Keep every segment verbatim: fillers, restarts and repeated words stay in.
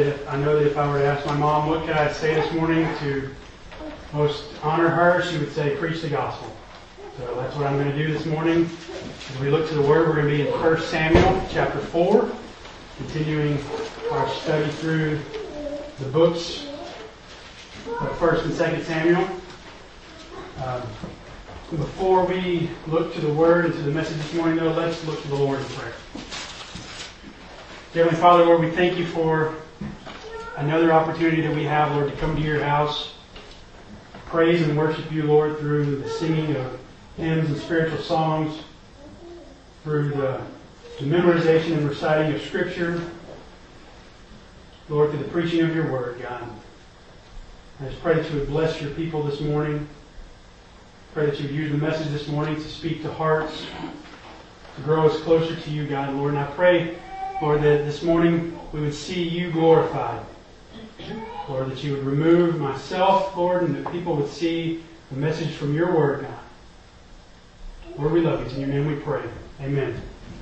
that if, I know that if I were to ask my mom, what could I say this morning to most honor her, she would say, preach the gospel. So that's what I'm going to do this morning. As we look to the Word, we're going to be in First Samuel chapter four, continuing our study through the books of First and Second Samuel. Um, before we look to the Word and to the message this morning, though, let's look to the Lord in prayer. Heavenly Father, Lord, we thank you for another opportunity that we have, Lord, to come to your house, praise and worship you, Lord, through the singing of hymns and spiritual songs, through the, the memorization and reciting of Scripture, Lord, through the preaching of your Word, God. I just pray that you would bless your people this morning. Pray that you would use the message this morning to speak to hearts, to grow us closer to you, God, Lord. And I pray, Lord, that this morning we would see you glorified. Lord, that you would remove myself, Lord, and that people would see the message from your Word, God. Lord, we love you. It's in your name we pray. Amen.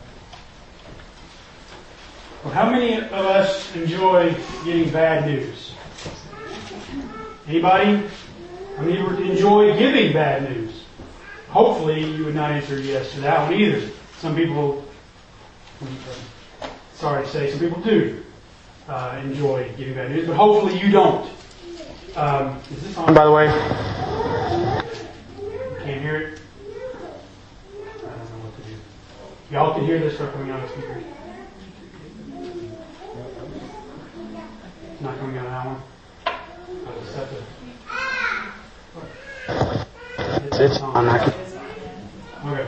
Well, how many of us enjoy getting bad news? Anybody? How many would enjoy giving bad news? Hopefully you would not answer yes to that one either. Some people, sorry to say, some people do uh, enjoy giving bad news, but hopefully you don't. Um, is this on, by the way? You can't hear it? I don't know what to do. Y'all can hear this stuff coming out of the speakers? It's not coming out of that one? I'll just have to... It's on. Okay.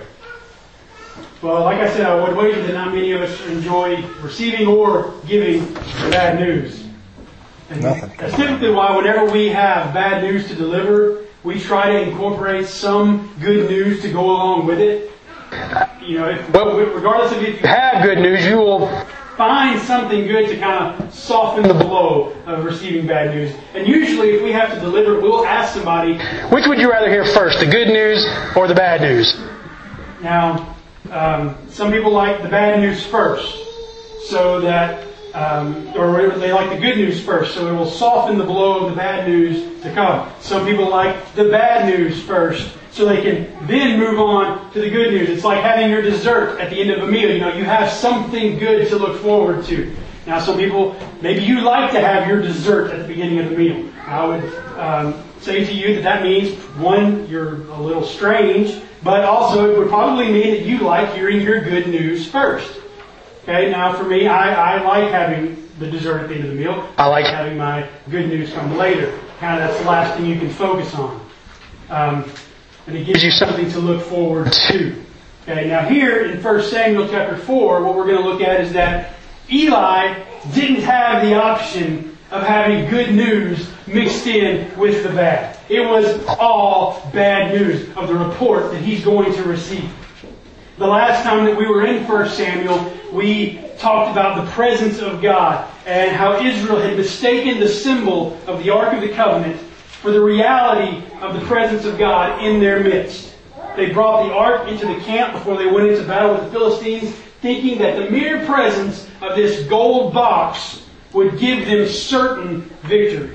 Well, like I said, I would wager that not many of us enjoy receiving or giving bad news. And Nothing. That's typically why whenever we have bad news to deliver, we try to incorporate some good news to go along with it. You know, if, regardless of if you have good news, you will find something good to kind of soften the blow of receiving bad news. And usually if we have to deliver it, we'll ask somebody, which would you rather hear first, the good news or the bad news? Now, um, some people like the bad news first, so that, um, or they like the good news first, so it will soften the blow of the bad news to come. Some people like the bad news first, so they can then move on to the good news. It's like having your dessert at the end of a meal. You know, you have something good to look forward to. Now, some people, maybe you like to have your dessert at the beginning of the meal. I would um, say to you that that means, one, you're a little strange, but also it would probably mean that you like hearing your good news first. Okay, now for me, I, I like having the dessert at the end of the meal. I like having my good news come later. Kind of that's the last thing you can focus on. Um, And it gives you something to look forward to. Okay, now here in First Samuel chapter four, what we're going to look at is that Eli didn't have the option of having good news mixed in with the bad. It was all bad news of the report that he's going to receive. The last time that we were in First Samuel, we talked about the presence of God and how Israel had mistaken the symbol of the Ark of the Covenant for the reality of the presence of God in their midst. They brought the ark into the camp before they went into battle with the Philistines, thinking that the mere presence of this gold box would give them certain victory.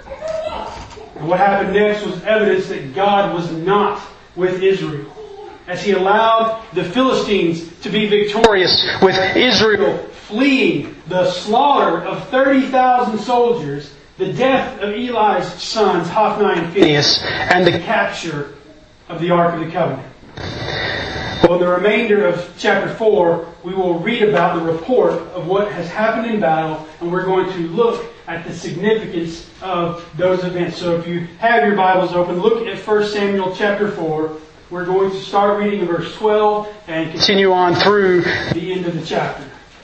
And what happened next was evidence that God was not with Israel, as He allowed the Philistines to be victorious, with Israel fleeing the slaughter of thirty thousand soldiers, the death of Eli's sons, Hophni and Phinehas, and the capture of the Ark of the Covenant. Well, in the remainder of chapter four, we will read about the report of what has happened in battle, and we're going to look at the significance of those events. So if you have your Bibles open, look at First Samuel chapter four. We're going to start reading in verse twelve and continue on through the end of the chapter.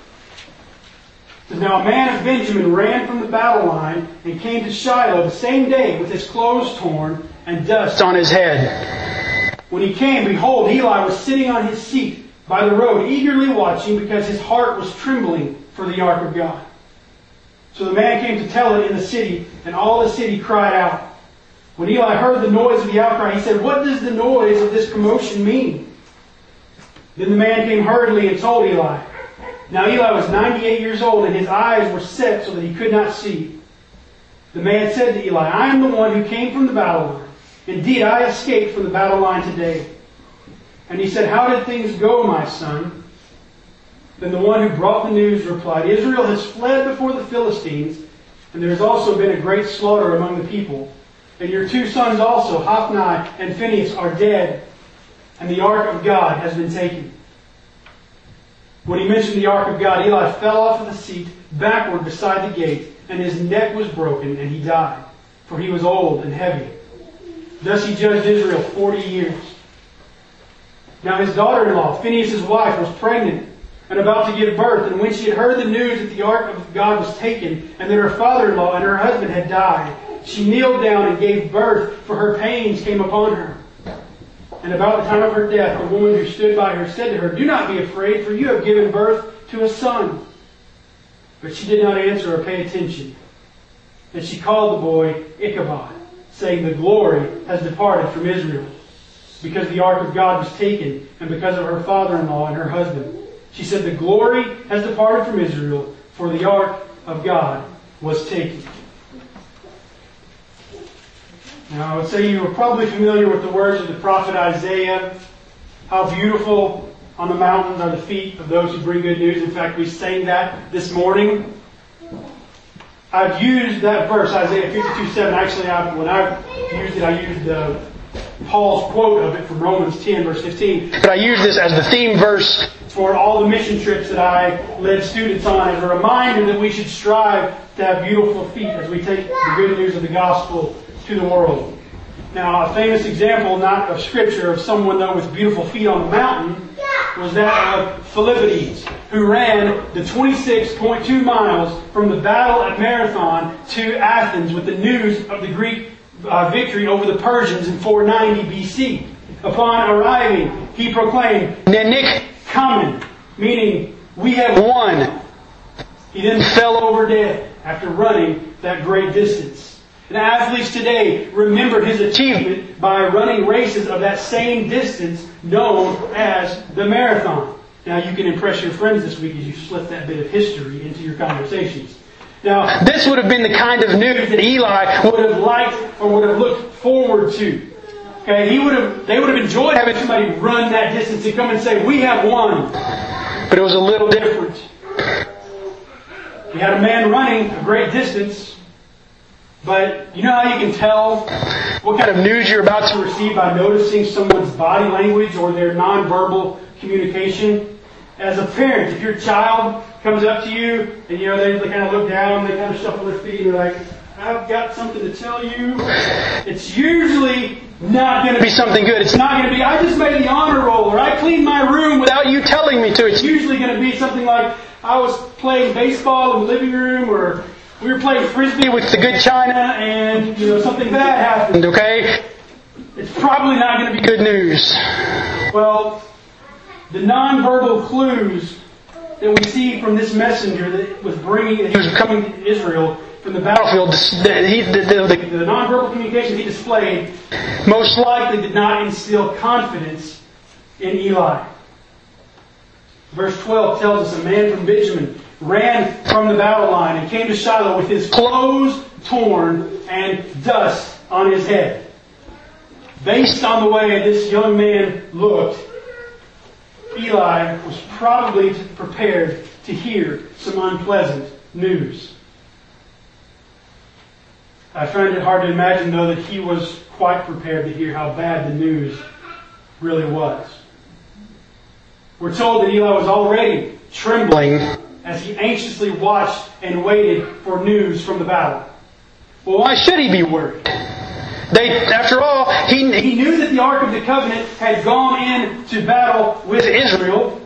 Now a man of Benjamin ran from the battle line and came to Shiloh the same day with his clothes torn and dust on his head. When he came, behold, Eli was sitting on his seat by the road, eagerly watching, because his heart was trembling for the ark of God. So the man came to tell it in the city, and all the city cried out. When Eli heard the noise of the outcry, he said, "What does the noise of this commotion mean?" Then the man came hurriedly and told Eli. Now Eli was ninety-eight years old, and his eyes were set so that he could not see. The man said to Eli, I am the one who came from the battle line. Indeed, I escaped from the battle line today. And he said, How did things go, my son? Then the one who brought the news replied, Israel has fled before the Philistines, and there has also been a great slaughter among the people. And your two sons also, Hophni and Phinehas, are dead, and the ark of God has been taken. When he mentioned the ark of God, Eli fell off of the seat backward beside the gate, and his neck was broken, and he died, for he was old and heavy. Thus he judged Israel forty years. Now his daughter-in-law, Phinehas' wife, was pregnant and about to give birth, and when she had heard the news that the ark of God was taken, and that her father-in-law and her husband had died, she kneeled down and gave birth, for her pains came upon her. And about the time of her death, the woman who stood by her said to her, Do not be afraid, for you have given birth to a son. But she did not answer or pay attention. And she called the boy Ichabod, saying, The glory has departed from Israel, because the ark of God was taken, and because of her father-in-law and her husband. She said, The glory has departed from Israel, for the ark of God was taken. Now, I would say you are probably familiar with the words of the prophet Isaiah. How beautiful on the mountains are the feet of those who bring good news. In fact, we sang that this morning. I've used that verse, Isaiah fifty-two seven. Actually, I, when I used it, I used uh, Paul's quote of it from Romans ten, verse fifteen. But I use this as the theme verse for all the mission trips that I led students on, as a reminder that we should strive to have beautiful feet as we take the good news of the gospel to the world. Now, a famous example, not of Scripture, of someone though with beautiful feet on the mountain, was that of Philippides, who ran the twenty-six point two miles from the battle at Marathon to Athens with the news of the Greek uh, victory over the Persians in four ninety B C. Upon arriving, he proclaimed, Nenik kamen, meaning, we have won. He then fell over dead after running that great distance. And athletes today remember his achievement by running races of that same distance known as the marathon. Now you can impress your friends this week as you slip that bit of history into your conversations. Now this would have been the kind of news that Eli would have liked or would have looked forward to. Okay, he would have, they would have enjoyed having somebody run that distance and come and say, we have won. But it was a little different. You had a man running a great distance. But you know how you can tell what kind of news you're about to receive by noticing someone's body language or their nonverbal communication? As a parent, if your child comes up to you and you know they, they kind of look down, they kind of shuffle their feet and they're like, I've got something to tell you. It's usually not going to be something good. It's not going to be, I just made the honor roll, or I cleaned my room without you telling me to. It's usually going to be something like, I was playing baseball in the living room, or we were playing Frisbee with the good china and, you know, something bad happened, okay? It's probably not going to be good news. Well, the nonverbal clues that we see from this messenger that was bringing, that he was coming to Israel from the battlefield, the, he, the, the, the, the nonverbal communication he displayed most likely did not instill confidence in Eli. Verse twelve tells us a man from Benjamin ran from the battle line and came to Shiloh with his clothes torn and dust on his head. Based on the way this young man looked, Eli was probably prepared to hear some unpleasant news. I find it hard to imagine, though, that he was quite prepared to hear how bad the news really was. We're told that Eli was already trembling as he anxiously watched and waited for news from the battle. Well, why should he be worried? They, after all, he, he knew that the Ark of the Covenant had gone into battle with Israel.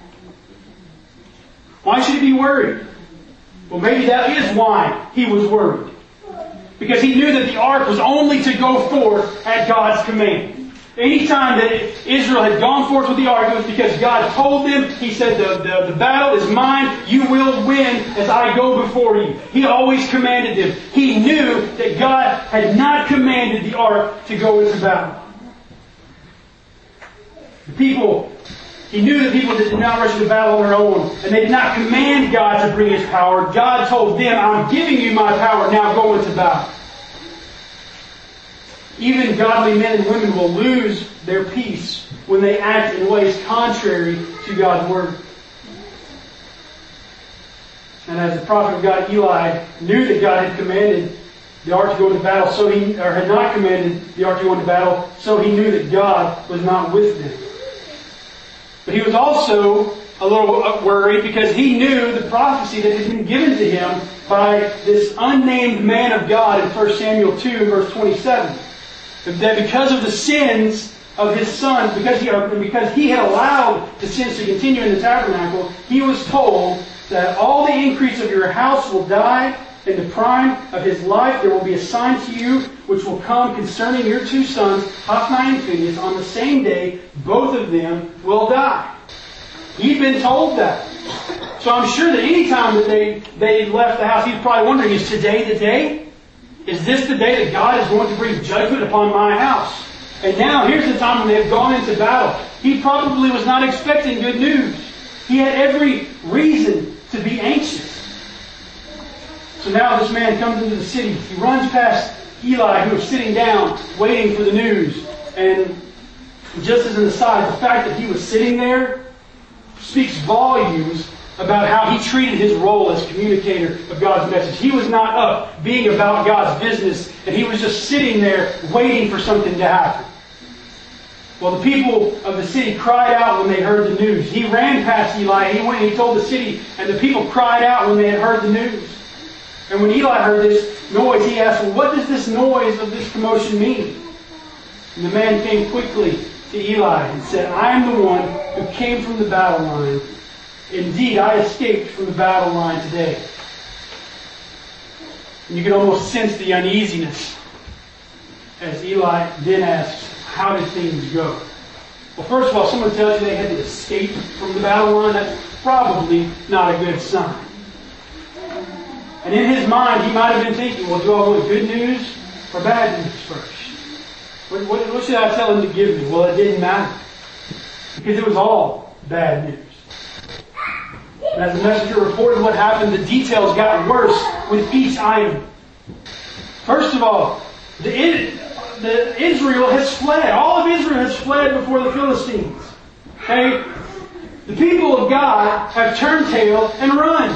Why should he be worried? Well, maybe that is why he was worried. Because he knew that the Ark was only to go forth at God's command. Anytime that Israel had gone forth with the Ark, it was because God told them, He said, the, the, the battle is mine, you will win as I go before you. He always commanded them. He knew that God had not commanded the Ark to go into battle. The people He knew that people did not rush into battle on their own, and they did not command God to bring His power. God told them, I'm giving you my power, now go into battle. Even godly men and women will lose their peace when they act in ways contrary to God's Word. And as the prophet of God, Eli, knew that God had commanded the ark to go into battle, so he, or had not commanded the ark to go into battle, so he knew that God was not with them. But he was also a little worried because he knew the prophecy that had been given to him by this unnamed man of God in First Samuel two, verse twenty-seven. That because of the sins of his sons, because he, because he had allowed the sins to continue in the tabernacle, he was told that all the increase of your house will die. In the prime of his life there will be a sign to you which will come concerning your two sons, Hophni and Phinehas. On the same day, both of them will die. He'd been told that. So I'm sure that any time that they, they left the house, he's probably wondering, is today the day? Is this the day that God is going to bring judgment upon my house? And now here's the time when they've gone into battle. He probably was not expecting good news. He had every reason to be anxious. So now this man comes into the city. He runs past Eli, who is sitting down, waiting for the news. And just as an aside, the fact that he was sitting there speaks volumes about how he treated his role as communicator of God's message. He was not up being about God's business, and he was just sitting there waiting for something to happen. Well, the people of the city cried out when they heard the news. He ran past Eli. He went and he told the city, and the people cried out when they had heard the news. And when Eli heard this noise, he asked, well, what does this noise of this commotion mean? And the man came quickly to Eli and said, I am the one who came from the battle line. Indeed, I escaped from the battle line today. And you can almost sense the uneasiness as Eli then asks, how did things go? Well, first of all, someone tells you they had to escape from the battle line. That's probably not a good sign. And in his mind, he might have been thinking, well, do I want good news or bad news first? What, what, what should I tell him to give me? Well, it didn't matter. Because it was all bad news. And as the messenger reported what happened, the details got worse with each item. First of all, the, the Israel has fled. All of Israel has fled before the Philistines. Okay? The people of God have turned tail and run.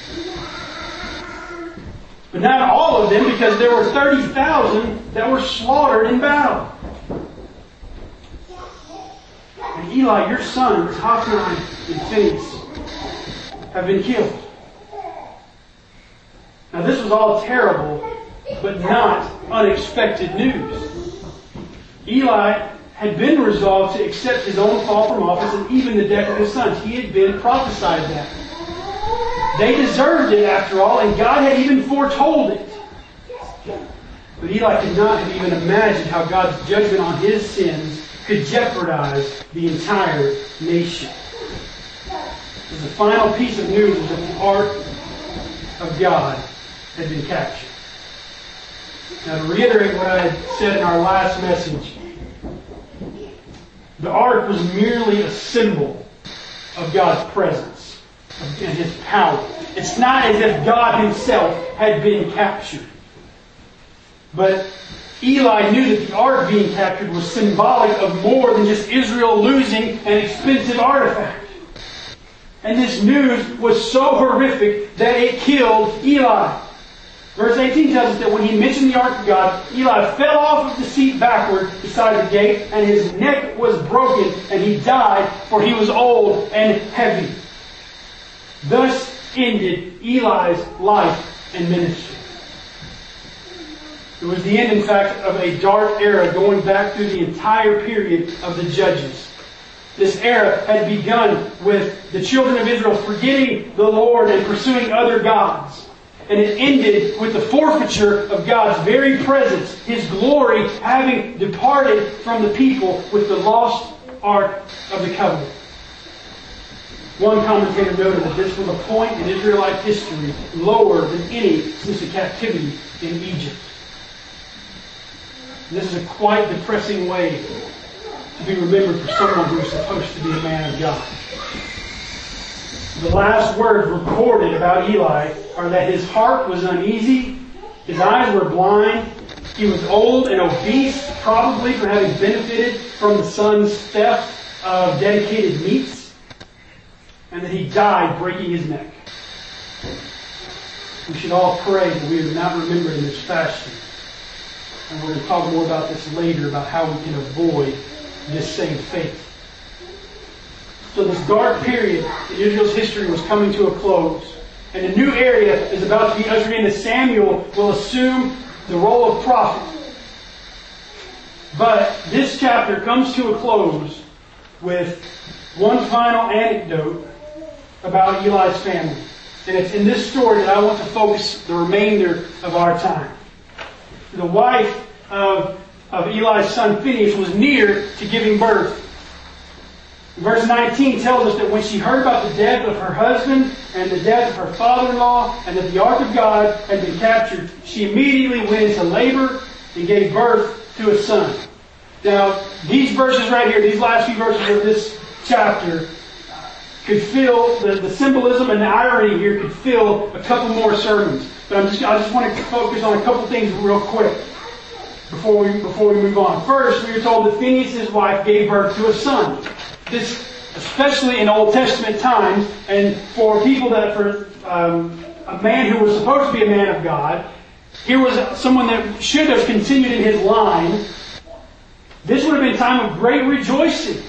But not all of them, because there were thirty thousand that were slaughtered in battle. And Eli, your sons, Hophni and Phinehas, have been killed. Now this was all terrible, but not unexpected news. Eli had been resolved to accept his own fall from office and even the death of his sons. He had been prophesied that. They deserved it, after all, and God had even foretold it. But Eli could not have even imagined how God's judgment on his sins could jeopardize the entire nation. The final piece of news was that the ark of God had been captured. Now, to reiterate what I had said in our last message, the ark was merely a symbol of God's presence and His power. It's not as if God Himself had been captured. But Eli knew that the ark being captured was symbolic of more than just Israel losing an expensive artifact. And this news was so horrific that it killed Eli. Verse eighteen tells us that when he mentioned the ark of God, Eli fell off of the seat backward beside the gate, and his neck was broken, and he died, for he was old and heavy. Thus ended Eli's life and ministry. It was the end, in fact, of a dark era going back through the entire period of the Judges. This era had begun with the children of Israel forgetting the Lord and pursuing other gods. And it ended with the forfeiture of God's very presence, His glory having departed from the people with the lost Ark of the Covenant. One commentator noted that this was a point in Israelite history lower than any since the captivity in Egypt. And this is a quite depressing way to be remembered for someone who is supposed to be a man of God. The last words recorded about Eli are that his heart was uneasy, his eyes were blind, he was old and obese, probably for having benefited from the son's theft of dedicated meats, and that he died breaking his neck. We should all pray that we are not remembered in this fashion. And we're going to talk more about this later, about how we can avoid this same fate. So this dark period in Israel's history was coming to a close. And a new area is about to be ushered in as Samuel will assume the role of prophet. But this chapter comes to a close with one final anecdote about Eli's family. And it's in this story that I want to focus the remainder of our time. The wife of, of Eli's son Phinehas was near to giving birth. Verse nineteen tells us that when she heard about the death of her husband and the death of her father-in-law and that the ark of God had been captured, she immediately went into labor and gave birth to a son. Now, these verses right here, these last few verses of this chapter, could fill, the, the symbolism and the irony here could fill a couple more sermons. But I'm just, I just want to focus on a couple things real quick before we, before we move on. First, we are told that Phinehas' wife gave birth to a son. This, especially in Old Testament times, and for people that, for um, a man who was supposed to be a man of God, here was someone that should have continued in his line. This would have been a time of great rejoicing.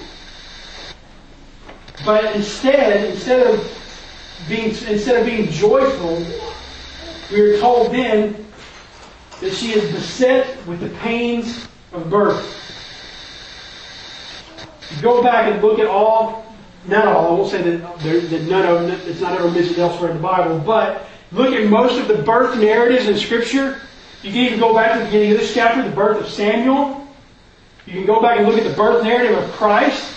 But instead, instead of being instead of being joyful, we are told then that she is beset with the pains of birth. Go back and look at all, not all, I won't say that, there, that none of them, it's not ever mentioned elsewhere in the Bible, but look at most of the birth narratives in Scripture. You can even go back to the beginning of this chapter, the birth of Samuel. You can go back and look at the birth narrative of Christ.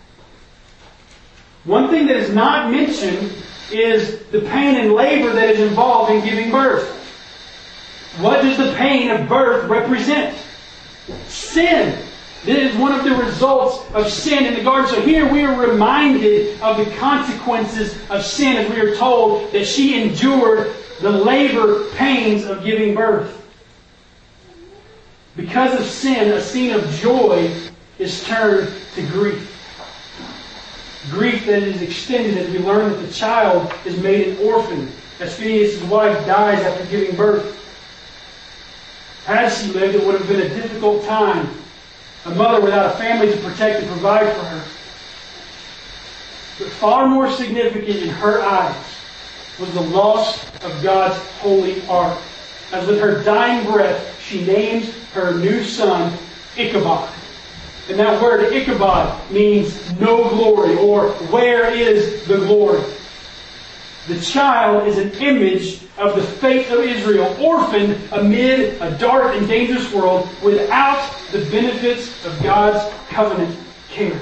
One thing that is not mentioned is the pain and labor that is involved in giving birth. What does the pain of birth represent? Sin. This is one of the results of sin in the garden. So here we are reminded of the consequences of sin as we are told that she endured the labor pains of giving birth. Because of sin, a scene of joy is turned to grief. Grief that is extended as we learn that the child is made an orphan, as Phinehas' wife dies after giving birth. Had she lived, it would have been a difficult time. A mother without a family to protect and provide for her. But far more significant in her eyes was the loss of God's holy ark. As with her dying breath, she names her new son Ichabod. And that word Ichabod means no glory, or where is the glory? The child is an image of the fate of Israel, orphaned amid a dark and dangerous world without the benefits of God's covenant care.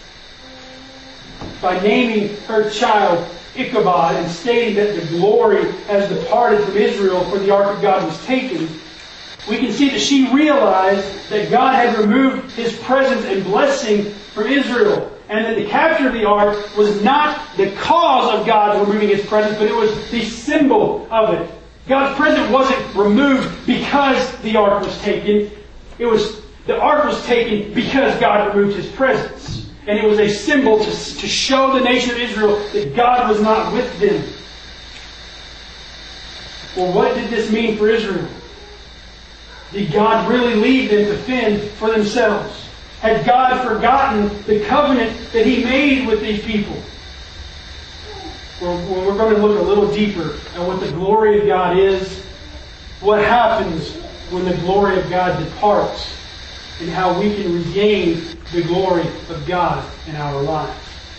By naming her child Ichabod and stating that the glory has departed from Israel for the ark of God was taken, we can see that she realized that God had removed His presence and blessing from Israel. And that the capture of the ark was not the cause of God removing His presence, but it was the symbol of it. God's presence wasn't removed because the ark was taken. It was, the ark was taken because God removed His presence. And it was a symbol to, to show the nation of Israel that God was not with them. Well, what did this mean for Israel? Did God really leave them to fend for themselves? Had God forgotten the covenant that He made with these people? Well, we're going to look a little deeper at what the glory of God is, what happens when the glory of God departs, and how we can regain the glory of God in our lives.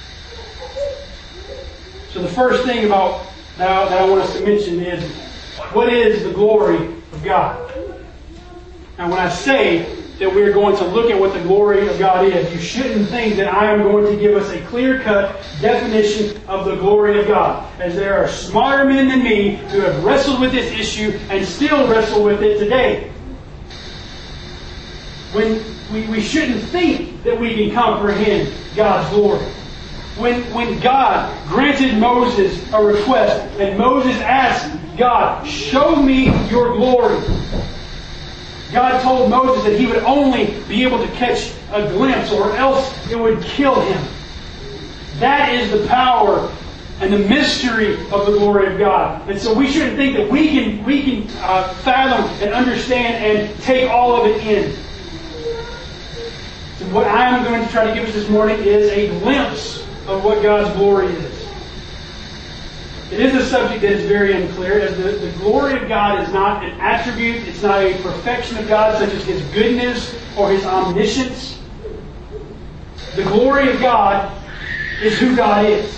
So the first thing about that I want us to mention is, what is the glory of God? Now, when I say that we're going to look at what the glory of God is, you shouldn't think that I am going to give us a clear-cut definition of the glory of God, as there are smarter men than me who have wrestled with this issue and still wrestle with it today. When we, we shouldn't think that we can comprehend God's glory. When, when God granted Moses a request, and Moses asked God, show me your glory, God told Moses that he would only be able to catch a glimpse, or else it would kill him. That is the power and the mystery of the glory of God. And so we shouldn't think that we can we can uh, fathom and understand and take all of it in. So what I'm going to try to give us this morning is a glimpse of what God's glory is. It is a subject that is very unclear, as the, the glory of God is not an attribute, it's not a perfection of God such as His goodness or His omniscience. The glory of God is who God is.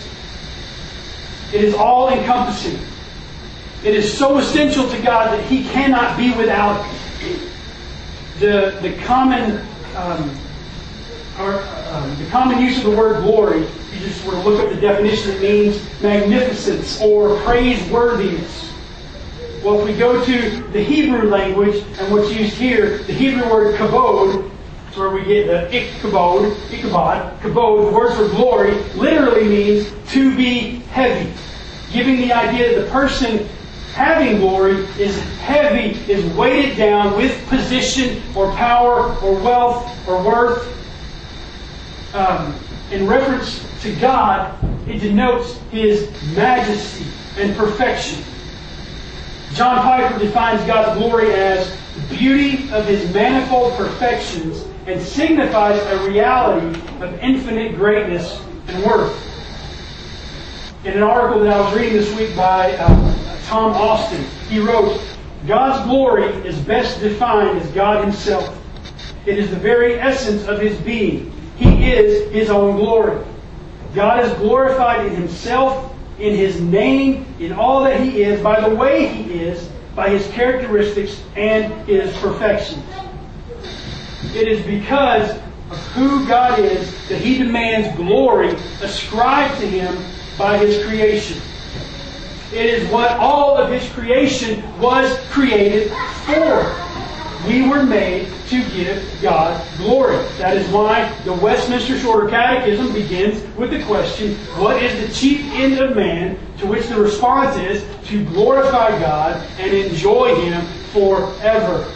It is all-encompassing. It is so essential to God that He cannot be without it. The, the common um, or, um, the common use of the word glory, if you just were to look up the definition, it means magnificence or praiseworthiness. Well, if we go to the Hebrew language and what's used here, the Hebrew word kabod, that's where we get the ikabod, ikabod, kabod, the word for glory, literally means to be heavy, giving the idea that the person having glory is heavy, is weighted down with position or power or wealth or worth. Um, in reference to God, it denotes His majesty and perfection. John Piper defines God's glory as the beauty of His manifold perfections and signifies a reality of infinite greatness and worth. In an article that I was reading this week by uh, Tom Austin, he wrote, God's glory is best defined as God Himself. It is the very essence of His being. He is His own glory. God is glorified in Himself, in His name, in all that He is, by the way He is, by His characteristics and His perfections. It is because of who God is that He demands glory ascribed to Him by His creation. It is what all of His creation was created for. We were made to give God glory. That is why the Westminster Shorter Catechism begins with the question, what is the chief end of man? To which the response is to glorify God and enjoy Him forever.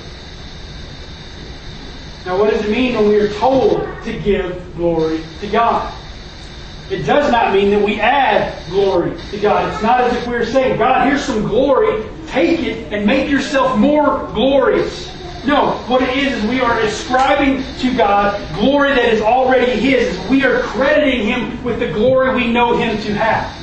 Now, what does it mean when we are told to give glory to God? It does not mean that we add glory to God. It's not as if we were saying, God, here's some glory, take it and make yourself more glorious. No, what it is is we are ascribing to God glory that is already His. We are crediting Him with the glory we know Him to have.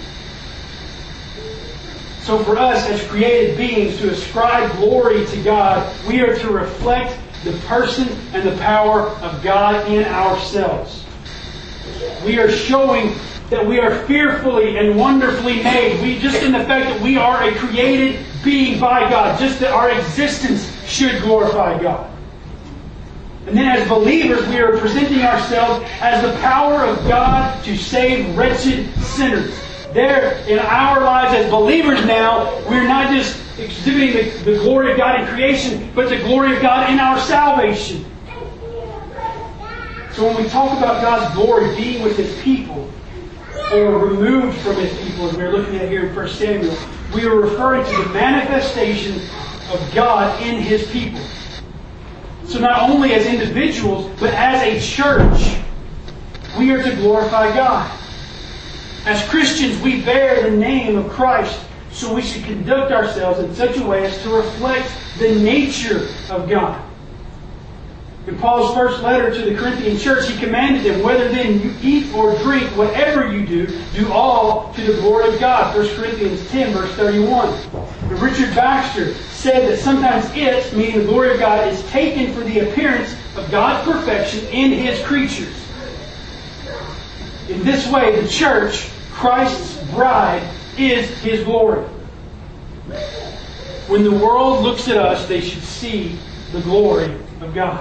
So for us as created beings to ascribe glory to God, we are to reflect the person and the power of God in ourselves. We are showing that we are fearfully and wonderfully made. We just in the fact that we are a created being by God, just that our existence should glorify God. And then as believers, we are presenting ourselves as the power of God to save wretched sinners. There, in our lives as believers now, we're not just exhibiting the, the glory of God in creation, but the glory of God in our salvation. So when we talk about God's glory being with His people, or removed from His people, as we're looking at here in First Samuel, we are referring to the manifestation of God in His people. So not only as individuals, but as a church, we are to glorify God. As Christians, we bear the name of Christ, so we should conduct ourselves in such a way as to reflect the nature of God. In Paul's first letter to the Corinthian church, he commanded them, whether then you eat or drink, whatever you do, do all to the glory of God. First Corinthians ten, verse thirty-one. And Richard Baxter said that sometimes it, meaning the glory of God, is taken for the appearance of God's perfection in His creatures. In this way, the church, Christ's bride, is His glory. When the world looks at us, they should see the glory of God.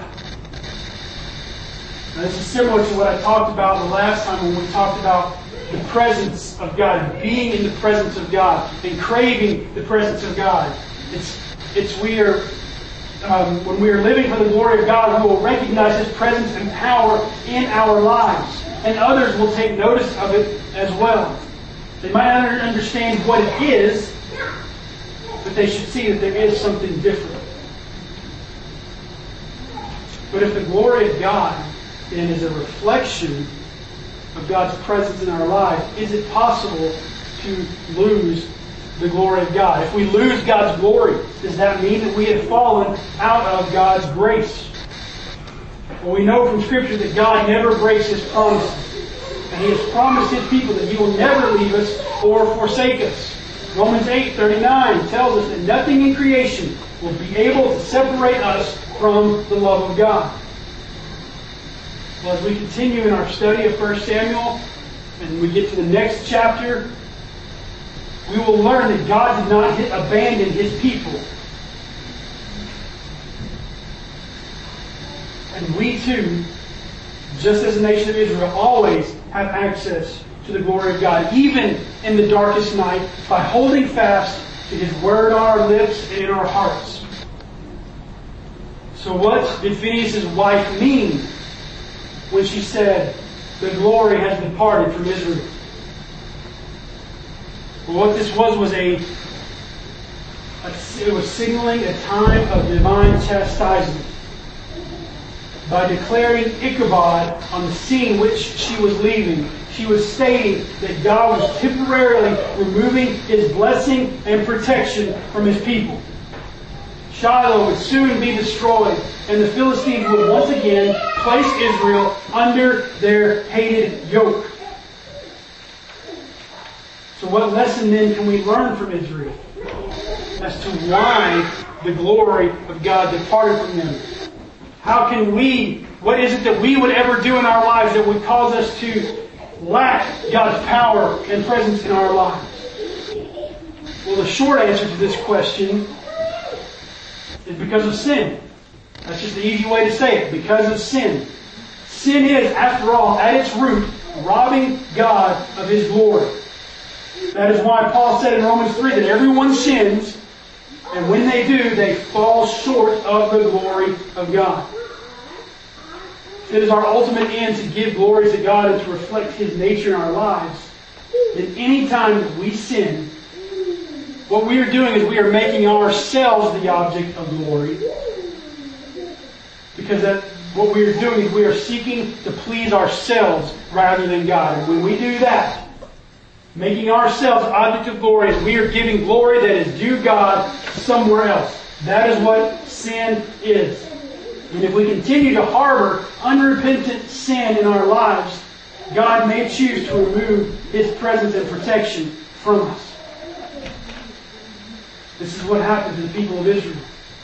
Now, this is similar to what I talked about the last time when we talked about the presence of God, being in the presence of God, and craving the presence of God. It's, it's we are um, when we are living for the glory of God, we will recognize His presence and power in our lives. And others will take notice of it as well. They might not understand what it is, but they should see that there is something different. But if the glory of God then is a reflection of God's presence in our lives, is it possible to lose the glory of God? If we lose God's glory, does that mean that we have fallen out of God's grace? Well, we know from Scripture that God never breaks His promises. And He has promised His people that He will never leave us or forsake us. Romans eight thirty-nine tells us that nothing in creation will be able to separate us from the love of God. Well, as we continue in our study of First Samuel, and we get to the next chapter, we will learn that God did not abandon His people. And we too, just as the nation of Israel, always have access to the glory of God, even in the darkest night, by holding fast to His Word on our lips and in our hearts. So what did Phinehas' wife mean when she said, "The glory has departed from Israel"? Well, what this was was a, a it was signaling a time of divine chastisement. By declaring Ichabod on the scene which she was leaving, she was stating that God was temporarily removing His blessing and protection from His people. Shiloh would soon be destroyed, and the Philistines would once again place Israel under their hated yoke. So what lesson then can we learn from Israel as to why the glory of God departed from them? How can we, what is it that we would ever do in our lives that would cause us to lack God's power and presence in our lives? Well, the short answer to this question is because of sin. That's just the easy way to say it. Because of sin. Sin is, after all, at its root, robbing God of His glory. That is why Paul said in Romans three that everyone sins, and when they do, they fall short of the glory of God. It is our ultimate end to give glory to God and to reflect His nature in our lives. Then any time that we sin, what we are doing is we are making ourselves the object of glory. Because that, what we are doing is we are seeking to please ourselves rather than God. And when we do that, making ourselves object of glory, is we are giving glory that is due God somewhere else. That is what sin is. And if we continue to harbor unrepentant sin in our lives, God may choose to remove His presence and protection from us. This is what happened to the people of Israel.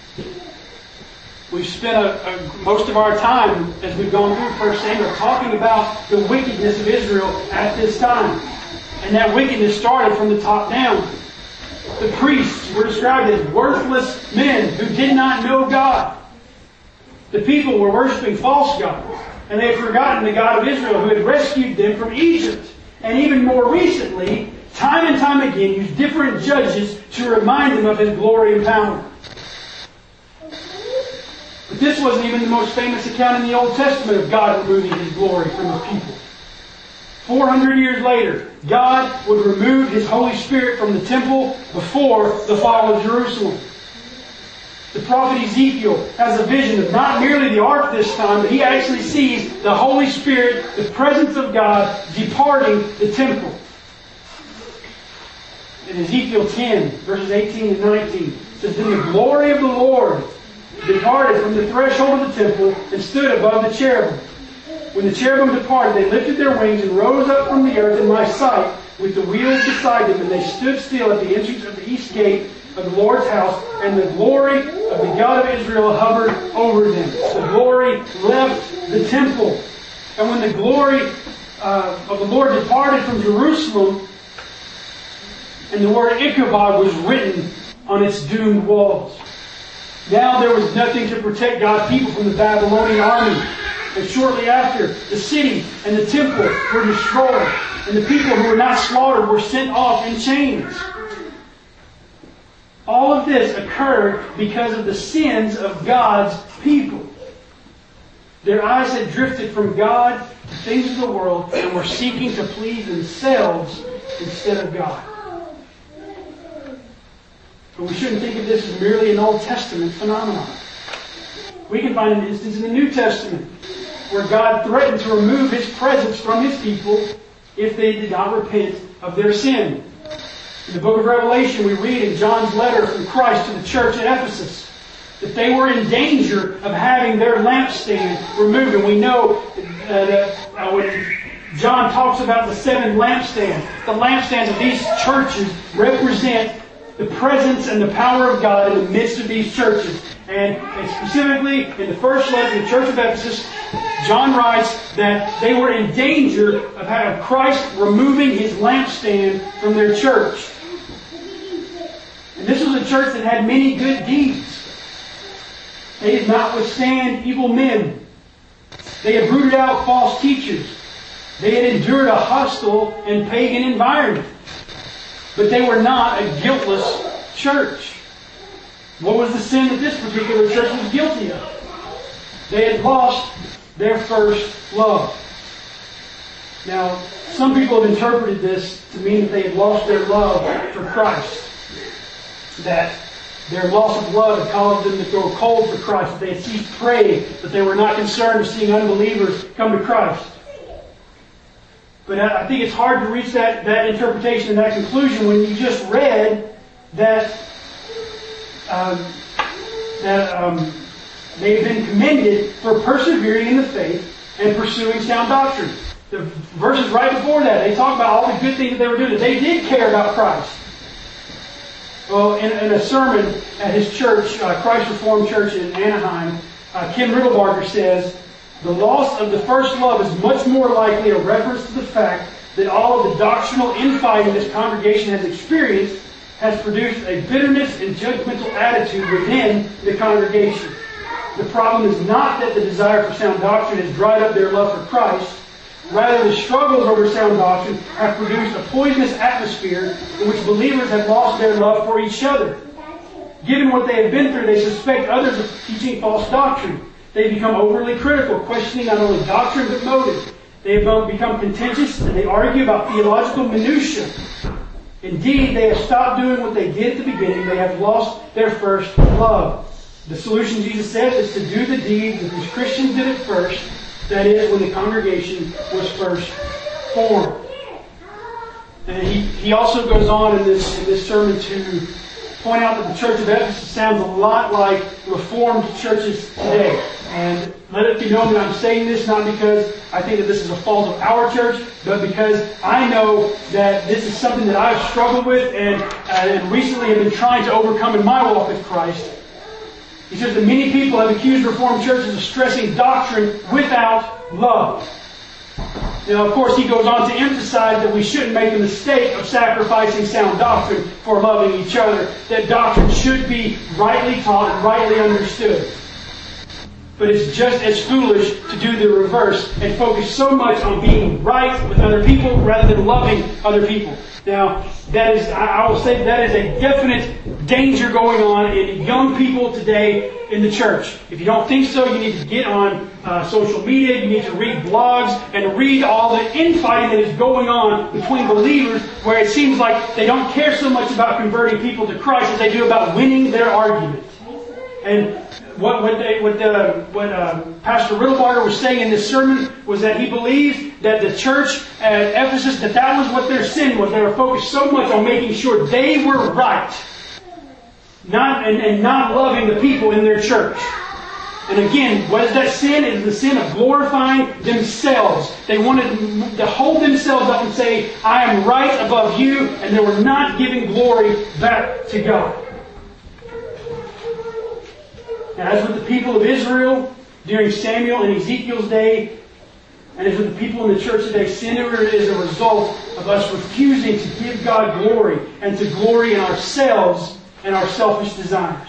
We've spent a, a, most of our time, as we've gone through First Samuel, talking about the wickedness of Israel at this time. And that wickedness started from the top down. The priests were described as worthless men who did not know God. The people were worshiping false gods. And they had forgotten the God of Israel who had rescued them from Egypt. And even more recently, time and time again, used different judges to remind them of His glory and power. But this wasn't even the most famous account in the Old Testament of God removing His glory from His people. Four hundred years later, God would remove His Holy Spirit from the temple before the fall of Jerusalem. The prophet Ezekiel has a vision of not merely the ark this time, but he actually sees the Holy Spirit, the presence of God, departing the temple. In Ezekiel ten, verses eighteen and nineteen, it says, "Then the glory of the Lord departed from the threshold of the temple and stood above the cherubim. When the cherubim departed, they lifted their wings and rose up from the earth in my sight with the wheels beside them, and they stood still at the entrance of the east gate of the Lord's house, and the glory of the God of Israel hovered over them." The glory left the temple. And when the glory uh, of the Lord departed from Jerusalem, and the word Ichabod was written on its doomed walls. Now there was nothing to protect God's people from the Babylonian army. And shortly after, the city and the temple were destroyed, and the people who were not slaughtered were sent off in chains. All of this occurred because of the sins of God's people. Their eyes had drifted from God to things of the world and were seeking to please themselves instead of God. But we shouldn't think of this as merely an Old Testament phenomenon. We can find an instance in the New Testament where God threatened to remove His presence from His people if they did not repent of their sin. In the book of Revelation, we read in John's letter from Christ to the church at Ephesus that they were in danger of having their lampstand removed. And we know uh, that uh, when John talks about the seven lampstands, the lampstands of these churches represent the presence and the power of God in the midst of these churches. And, and specifically, in the first letter to the church of Ephesus, John writes that they were in danger of having Christ removing His lampstand from their church. And this was a church that had many good deeds. They did not withstand evil men. They had rooted out false teachers. They had endured a hostile and pagan environment. But they were not a guiltless church. What was the sin that this particular church was guilty of? They had lost their first love. Now, some people have interpreted this to mean that they had lost their love for Christ. That their loss of love had caused them to grow cold for Christ. That they had ceased praying. That they were not concerned with seeing unbelievers come to Christ. But I think it's hard to reach that, that interpretation and that conclusion when you just read that um, that um, they've been commended for persevering in the faith and pursuing sound doctrine. The verses right before that, they talk about all the good things that they were doing. That they did care about Christ. Well, in, in a sermon at his church, uh, Christ Reformed Church in Anaheim, uh, Kim Riddlebarger says, "The loss of the first love is much more likely a reference to the fact that all of the doctrinal infighting this congregation has experienced has produced a bitterness and judgmental attitude within the congregation. The problem is not that the desire for sound doctrine has dried up their love for Christ. Rather, the struggles over sound doctrine have produced a poisonous atmosphere in which believers have lost their love for each other. Given what they have been through, they suspect others of teaching false doctrine. They become overly critical, questioning not only doctrine but motive. They have become contentious and they argue about theological minutiae. Indeed, they have stopped doing what they did at the beginning. They have lost their first love." The solution, Jesus says, is to do the deed that these Christians did at first. That is, when the congregation was first formed. And he, he also goes on in this, in this sermon to point out that the church of Ephesus sounds a lot like Reformed churches today. And let it be known that I'm saying this not because I think that this is a fault of our church, but because I know that this is something that I've struggled with and, uh, and recently have been trying to overcome in my walk with Christ. He says that many people have accused Reformed churches of stressing doctrine without love. Now, of course, he goes on to emphasize that we shouldn't make the mistake of sacrificing sound doctrine for loving each other. That doctrine should be rightly taught and rightly understood. But it's just as foolish to do the reverse and focus so much on being right with other people rather than loving other people. Now, that is, I will say that is a definite danger going on in young people today in the church. If you don't think so, you need to get on uh, social media, you need to read blogs, and read all the infighting that is going on between believers where it seems like they don't care so much about converting people to Christ as they do about winning their argument. And What what, they, what, uh, what uh, Pastor Riddlebarger was saying in this sermon was that he believes that the church at Ephesus, that that was what their sin was. They were focused so much on making sure they were right, not and, and not loving the people in their church. And again, what is that sin? It is the sin of glorifying themselves. They wanted to hold themselves up and say, "I am right above you," and they were not giving glory back to God. And as with the people of Israel during Samuel and Ezekiel's day, and as with the people in the church today, sin is a result of us refusing to give God glory and to glory in ourselves and our selfish desires.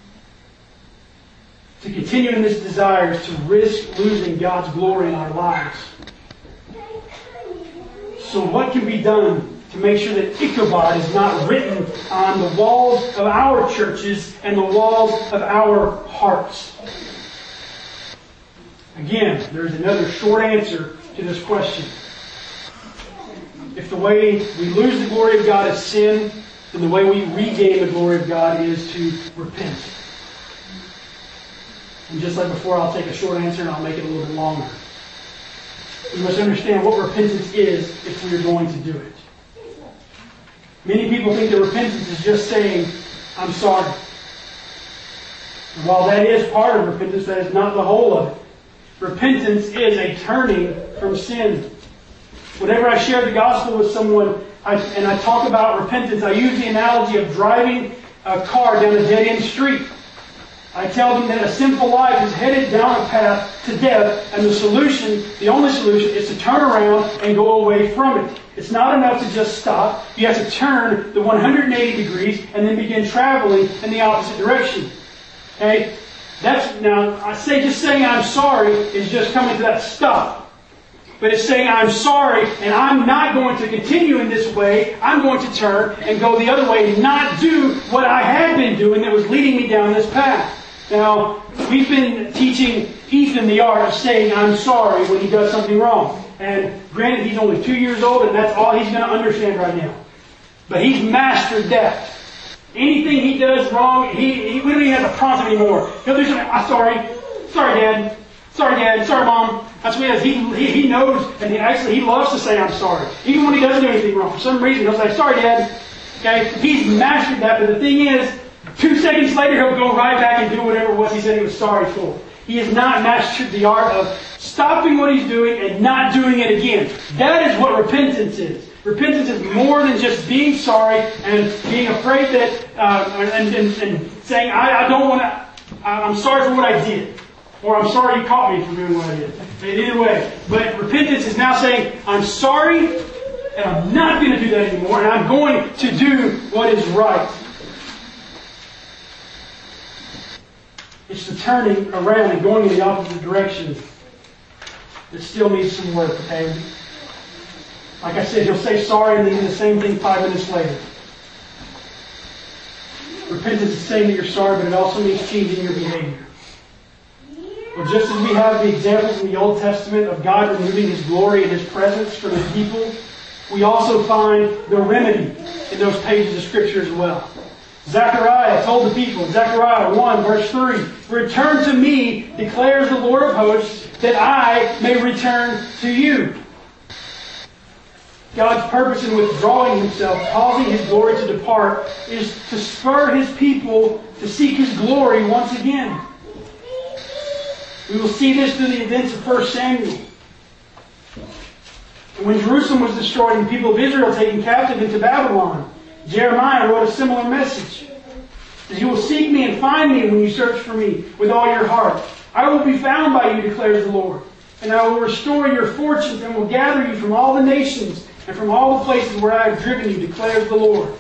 To continue in this desire is to risk losing God's glory in our lives. So what can be done to make sure that Ichabod is not written on the walls of our churches and the walls of our hearts. Again, there's another short answer to this question. If the way we lose the glory of God is sin, then the way we regain the glory of God is to repent. And just like before, I'll take a short answer and I'll make it a little bit longer. We must understand what repentance is if we are going to do it. Many people think that repentance is just saying, I'm sorry. And while that is part of repentance, that is not the whole of it. Repentance is a turning from sin. Whenever I share the gospel with someone I, and I talk about repentance, I use the analogy of driving a car down a dead-end street. I tell them that a sinful life is headed down a path to death, and the solution, the only solution, is to turn around and go away from it. It's not enough to just stop. You have to turn the one hundred eighty degrees and then begin traveling in the opposite direction. Okay? That's, now, I say just saying I'm sorry is just coming to that stop. But it's saying I'm sorry and I'm not going to continue in this way. I'm going to turn and go the other way and not do what I had been doing that was leading me down this path. Now, we've been teaching Ethan the art of saying I'm sorry when he does something wrong. And granted, he's only two years old and that's all he's going to understand right now. But he's mastered that. Anything he does wrong, he, he we don't even have to prompt him anymore. He'll do something, I'm sorry. Sorry, Dad. Sorry, Dad. Sorry, Mom. That's what he does. He, he, he knows, and he actually he loves to say I'm sorry. Even when he doesn't do anything wrong. For some reason, he'll say, sorry, Dad. Okay? He's mastered that, but the thing is, two seconds later, he'll go right back and do whatever it was he said he was sorry for. He has not mastered the art of stopping what he's doing and not doing it again. That is what repentance is. Repentance is more than just being sorry and being afraid that, uh, and, and, and saying, I, I don't want to, I'm sorry for what I did. Or I'm sorry you caught me for doing what I did. Either way. But repentance is now saying, I'm sorry and I'm not going to do that anymore and I'm going to do what is right. It's the turning around and going in the opposite direction that still needs some work, okay? Like I said, he'll say sorry and then do the same thing five minutes later. Repentance is saying that you're sorry, but it also means changing your behavior. Well, just as we have the examples in the Old Testament of God removing His glory and His presence from His people, we also find the remedy in those pages of Scripture as well. Zechariah told the people, Zechariah one, verse three, return to me, declares the Lord of hosts, that I may return to you. God's purpose in withdrawing Himself, causing His glory to depart, is to spur His people to seek His glory once again. We will see this through the events of First Samuel. And when Jerusalem was destroyed and the people of Israel taken captive into Babylon, Jeremiah wrote a similar message. You will seek me and find me when you search for me with all your heart. I will be found by you, declares the Lord. And I will restore your fortunes and will gather you from all the nations and from all the places where I have driven you, declares the Lord.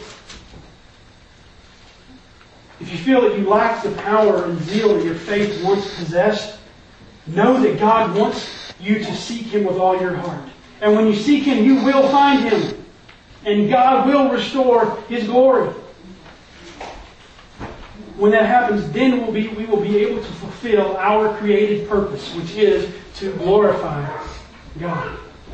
If you feel that you lack the power and zeal that your faith once possessed, know that God wants you to seek Him with all your heart. And when you seek Him, you will find Him. And God will restore His glory. When that happens, then we'll be, we will be able to fulfill our created purpose, which is to glorify God.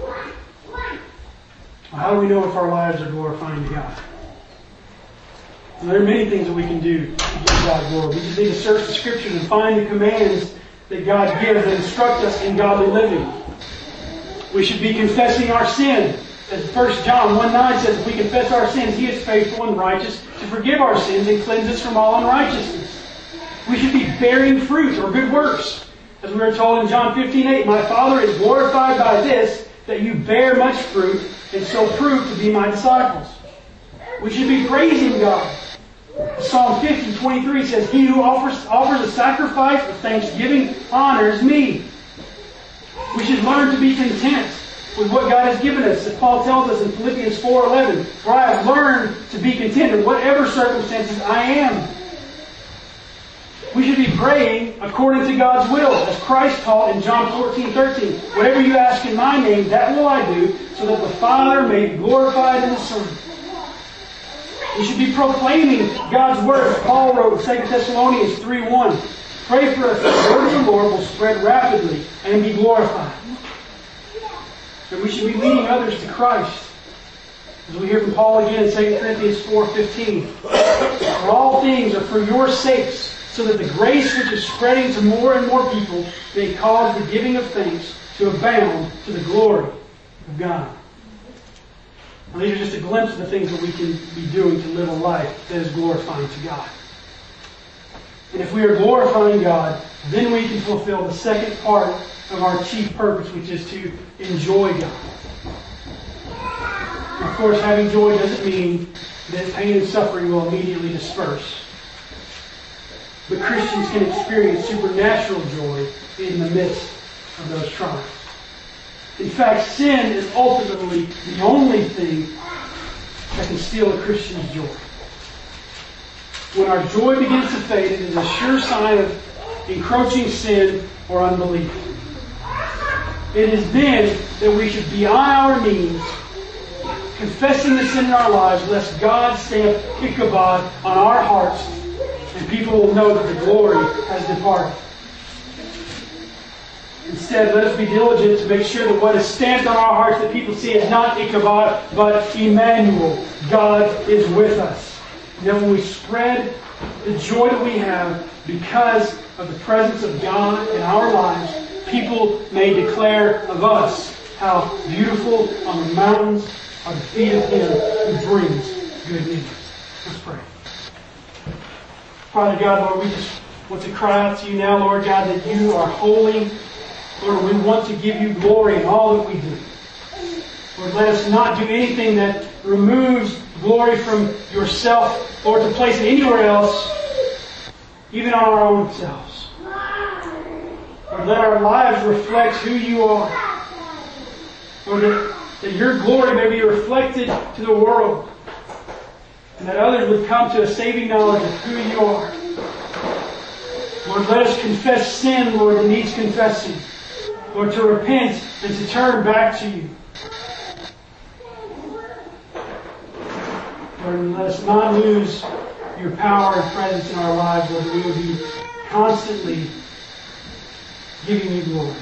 Well, how do we know if our lives are glorifying to God? Well, there are many things that we can do to give God glory. We just need to search the Scriptures and find the commands that God gives that instruct us in godly living. We should be confessing our sin. As First John one nine says, if we confess our sins, He is faithful and righteous to forgive our sins and cleanse us from all unrighteousness. We should be bearing fruit or good works. As we are told in John fifteen eight, my Father is glorified by this, that you bear much fruit and so prove to be my disciples. We should be praising God. Psalm fifty twenty-three says, he who offers, offers a sacrifice of thanksgiving honors me. We should learn to be content with what God has given us. As Paul tells us in Philippians four eleven, for I have learned to be content in whatever circumstances I am. We should be praying according to God's will, as Christ taught in John fourteen thirteen. Whatever you ask in my name, that will I do, so that the Father may be glorified in the Son. We should be proclaiming God's Word. Paul wrote in Second Thessalonians three one. Pray for us that the Word of the Lord will spread rapidly and be glorified. And we should be leading others to Christ. As we hear from Paul again in Second Corinthians four fifteen. For all things are for your sakes, so that the grace which is spreading to more and more people may cause the giving of thanks to abound to the glory of God. Now, these are just a glimpse of the things that we can be doing to live a life that is glorifying to God. And if we are glorifying God, then we can fulfill the second part of our chief purpose, which is to enjoy God. Of course, having joy doesn't mean that pain and suffering will immediately disperse. But Christians can experience supernatural joy in the midst of those trials. In fact, sin is ultimately the only thing that can steal a Christian's joy. When our joy begins to fade, it is a sure sign of encroaching sin or unbelief. It is then that we should be on our knees, confessing the sin in our lives, lest God stamp Ichabod on our hearts, and people will know that the glory has departed. Instead, let us be diligent to make sure that what is stamped on our hearts that people see is not Ichabod, but Emmanuel. God is with us. And then when we spread the joy that we have because of the presence of God in our lives, people may declare of us how beautiful on the mountains are the feet of Him who brings good news. Let's pray. Father God, Lord, we just want to cry out to You now, Lord God, that You are holy. Lord, we want to give You glory in all that we do. Lord, let us not do anything that removes glory from Yourself, Lord, to place it anywhere else, even on our own selves. Lord, let our lives reflect who You are. Lord, that, that Your glory may be reflected to the world, and that others would come to a saving knowledge of who You are. Lord, let us confess sin, Lord, that needs confessing. Lord, to repent and to turn back to You. Lord, and let us not lose Your power and presence in our lives, Lord, that we will be constantly giving You glory.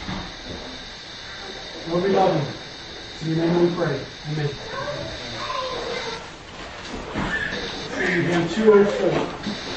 Lord, we love You. In Your name we pray. Amen. Sing hymn two oh four.